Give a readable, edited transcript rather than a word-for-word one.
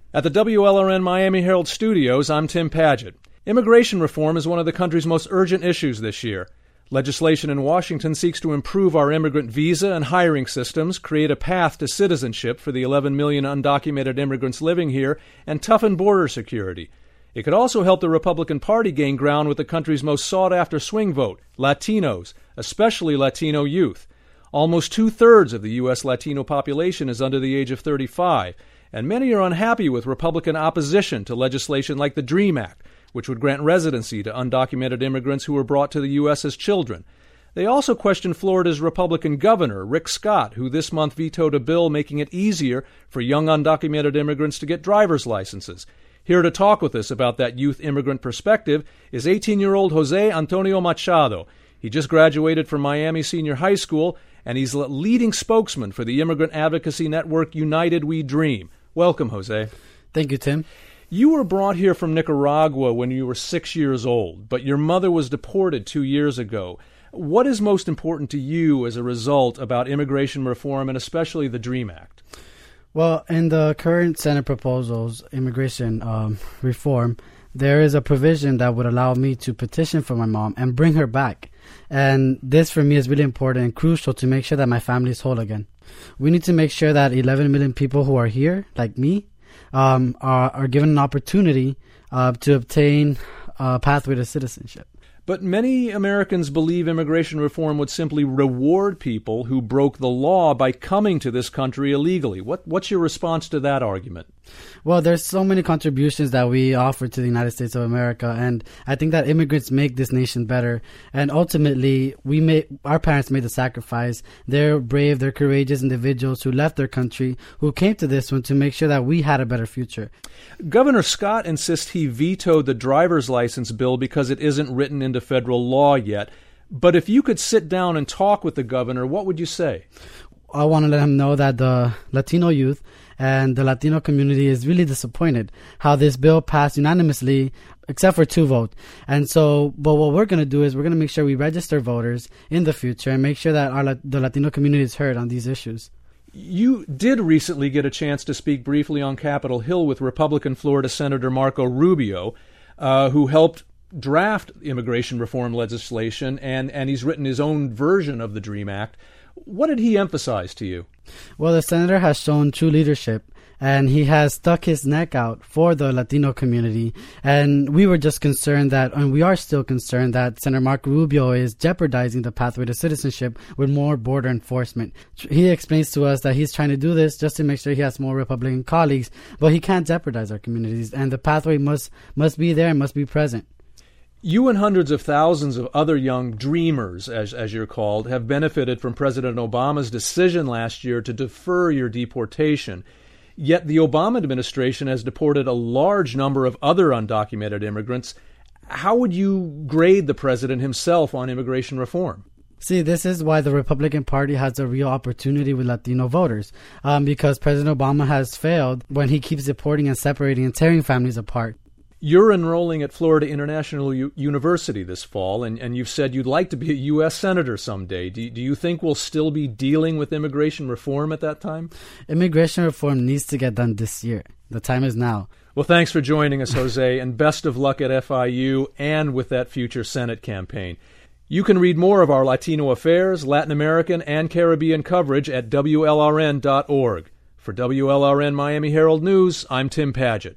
At the WLRN Miami Herald Studios, I'm Tim Padgett. Immigration reform is one of the country's most urgent issues this year. Legislation in Washington seeks to improve our immigrant visa and hiring systems, create a path to citizenship for the 11 million undocumented immigrants living here, and toughen border security. It could also help the Republican Party gain ground with the country's most sought-after swing vote, Latinos, especially Latino youth. Almost two-thirds of the U.S. Latino population is under the age of 35, and many are unhappy with Republican opposition to legislation like the DREAM Act, which would grant residency to undocumented immigrants who were brought to the U.S. as children. They also question Florida's Republican governor, Rick Scott, who this month vetoed a bill making it easier for young undocumented immigrants to get driver's licenses. Here to talk with us about that youth immigrant perspective is 18-year-old Jose Antonio Machado. He just graduated from Miami Senior High School, and he's the leading spokesman for the immigrant advocacy network United We Dream. Welcome, Jose. Thank you, Tim. You were brought here from Nicaragua when you were 6 years old, but your mother was deported 2 years ago. What is most important to you as a result about immigration reform and especially the DREAM Act? Well, in the current Senate proposals, immigration reform, there is a provision that would allow me to petition for my mom and bring her back. And this, for me, is really important and crucial to make sure that my family is whole again. We need to make sure that 11 million people who are here, like me, are given an opportunity to obtain a pathway to citizenship. But many Americans believe immigration reform would simply reward people who broke the law by coming to this country illegally. What's your response to that argument? Well, there's so many contributions that we offer to the United States of America, and I think that immigrants make this nation better. And ultimately, our parents made the sacrifice. They're brave, they're courageous individuals who left their country, who came to this one to make sure that we had a better future. Governor Scott insists he vetoed the driver's license bill because it isn't written into federal law yet. But if you could sit down and talk with the governor, what would you say? I want to let him know that the Latino youth and the Latino community is really disappointed how this bill passed unanimously, except for 2 votes. And so, but what we're going to do is we're going to make sure we register voters in the future and make sure that the Latino community is heard on these issues. You did recently get a chance to speak briefly on Capitol Hill with Republican Florida Senator Marco Rubio, who helped draft immigration reform legislation, and he's written his own version of the DREAM Act. What did he emphasize to you? Well, the senator has shown true leadership, and he has stuck his neck out for the Latino community. And we were just concerned that, and we are still concerned that Senator Marco Rubio is jeopardizing the pathway to citizenship with more border enforcement. He explains to us that he's trying to do this just to make sure he has more Republican colleagues, but he can't jeopardize our communities, and the pathway must be there and must be present. You and hundreds of thousands of other young dreamers, as you're called, have benefited from President Obama's decision last year to defer your deportation. Yet the Obama administration has deported a large number of other undocumented immigrants. How would you grade the president himself on immigration reform? See, this is why the Republican Party has a real opportunity with Latino voters, because President Obama has failed when he keeps deporting and separating and tearing families apart. You're enrolling at Florida International University this fall, and you've said you'd like to be a U.S. Senator someday. Do you think we'll still be dealing with immigration reform at that time? Immigration reform needs to get done this year. The time is now. Well, thanks for joining us, Jose, and best of luck at FIU and with that future Senate campaign. You can read more of our Latino affairs, Latin American, and Caribbean coverage at WLRN.org. For WLRN Miami Herald News, I'm Tim Padgett.